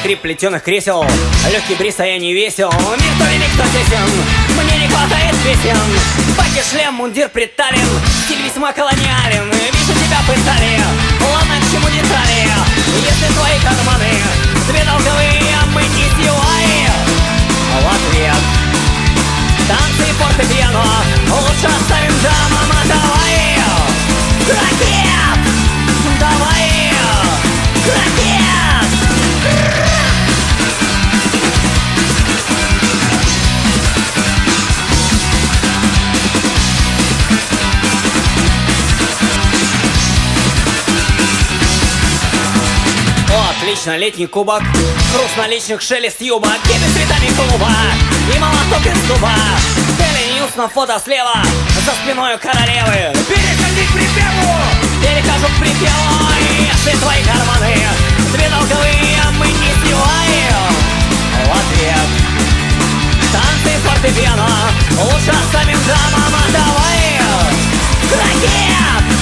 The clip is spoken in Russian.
скрип плетеных кресел, легкий бриз, а я не весел. Мир то велик, то тесен, мне не хватает песен. Баки, шлем, мундир притален, стиль весьма колониален. Вижу, тебя пытали, ладно, к чему детали. Если твои карманы две долговые, мы не силаи. В ответ танцы и фортепиано лучше оставим дамам, а давай ракет, давай ракет. О, отлично, летний кубок, хруст наличных, шелест юбок, кипит цветами клуба и молоток из дуба. Daily News на фото слева, за спиной королевы. Переходи к припеву, перехожу к припеву. Если твои карманы две долговые, мы не снимаем. В ответ танцы фортепиано лучше оставим дамам, а давай ракет.